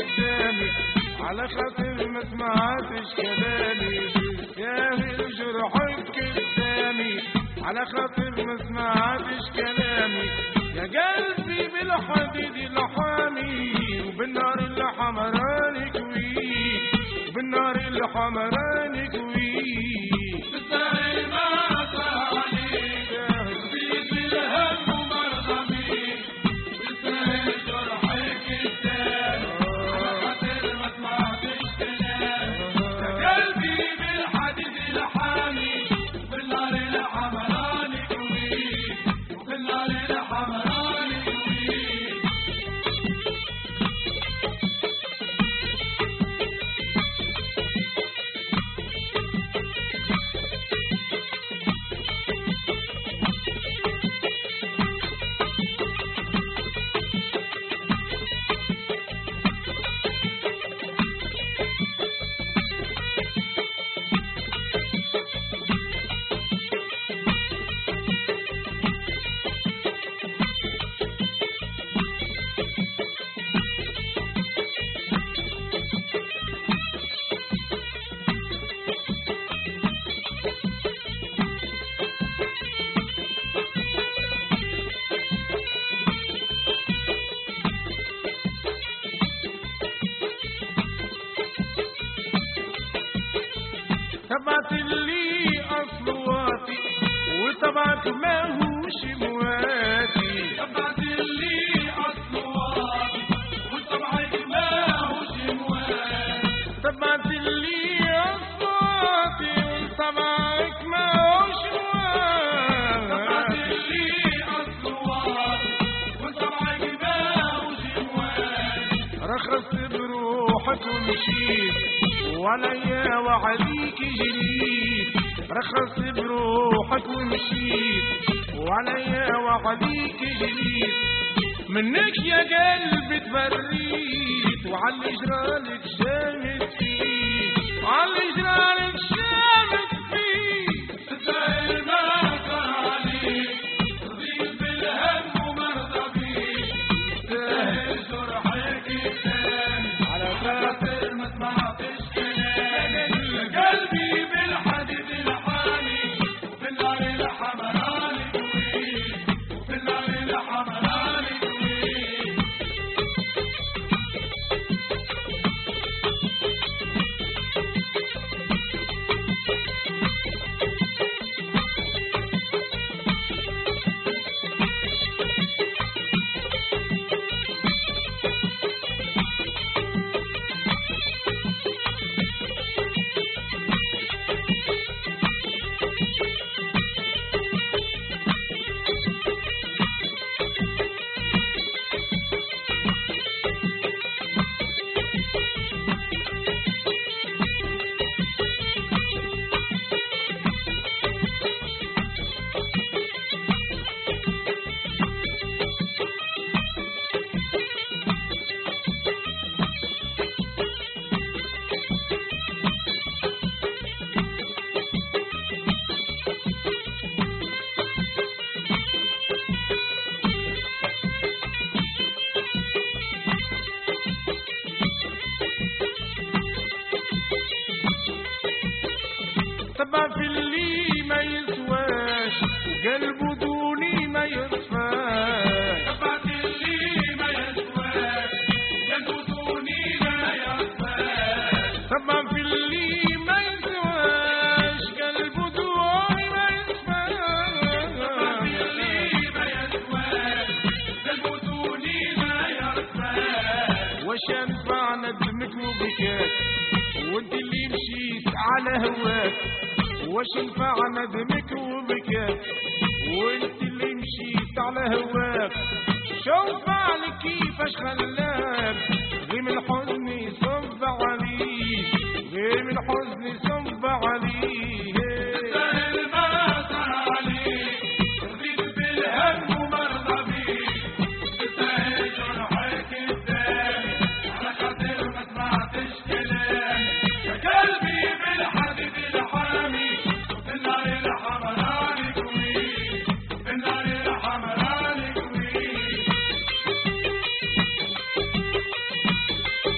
قدامي على خاطر ما سمعتش كلامي تستاهل جرحك قدامي على خاطر ما سمعتش كلامي يا قلبي بالحديد الحامي وبالنار الحمراني كوي وبالنار الحمراني كوي تستاهل ما صار عليك تزيد بالهم ومرضى بيك تستاهل جرحك قدامي على خاطر ما سمعتش كلامي يا قلبي بالحديد الحامي وبالنار الحمراني كوي وبالنار الحمراني كوي تبعت اللي أصواتي وتبعك ما هوش مواتي تبعت اللي أصواتي وتبعك ما هوش مواتي تبعت اللي أصواتي وتبعك ما هوش تبعت مواتي اللي أصواتي وتبعك ما هوش مواتي رخصت بروحك ومشيت وعليا وعليك جريت رخصت بروحك ومشيت وعليا وعليك جريت منك يا قلبي تبريت وعلى جرالك شامت فيك وعلى جرالك شامت فيك تستاهل ما صار عليك تزيد بالهم ومرضى بيك تستاهل جرحك قدامي على خاطر ما سمعتش كلامي يا قلبي بالحديد الحامي وبالنار الحمراني كوي وبالنار الحمراني كوي تبع في اللي ما يسواش وقلبه دوني ما يصفاش تبعت اللي ما يسواش يدودوني ما يصفاش تبع في اللي ما يسواش قلبه دوني ما تبعت يصفاش اللي ما يسواش يدودوني ما يصفاش وش ينفع ندمك وبكاك وانت اللي مشيت على هواك وش ينفع ندمك وبكاك وانت اللي مشيت على هواك شوف عليك كيفاش خلاك غير من الحزن يصب عليك غير من الحزن يصب عليك تستاهل ما صار عليك تزيد بالهم ومرضى بيك تستاهل جرحك قدامي على خاطر ما سمعتش كلامي يا قلبي بالحديد الحامي بالنار الحمراني كوي بالنار الحمراني كوي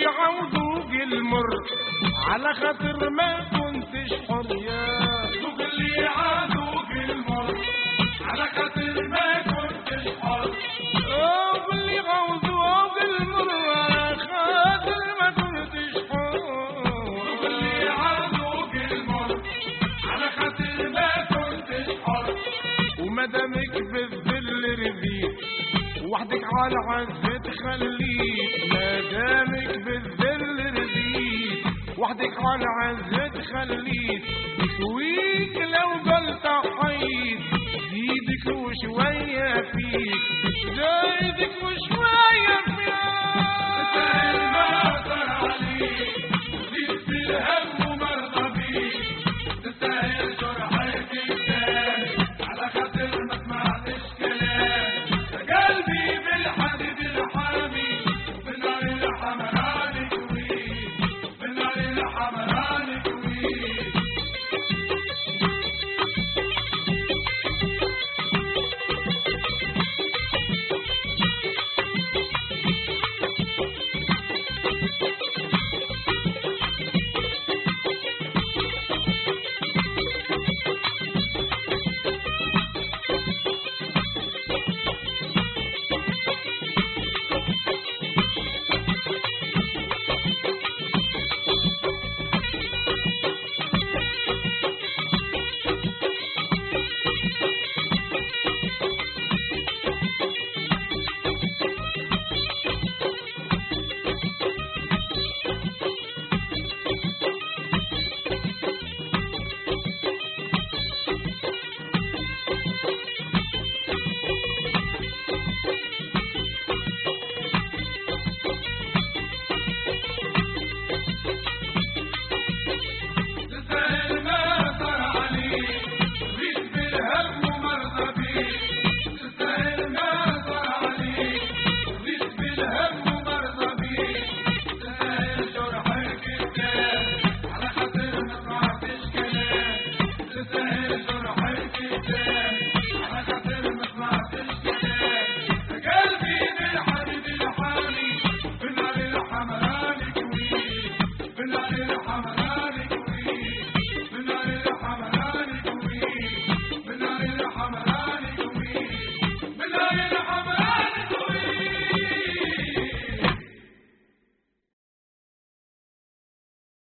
عوضوك المر على خاطر ما كنتش حر يا ذوق اللي عادوك المر على خاطر ما كنتش حر واللي عوضوك المر على خاطر ما كنتش حر ذوق اللي عادوك المر على خاطر ما كنتش حر ومدامك بالذل رضيت وحدك على العز تخليت مدامك بالذل رضيت وحدك على العز تخليت يكويك لو قلت حيد زيدك وشوية فيك زيدك وشوية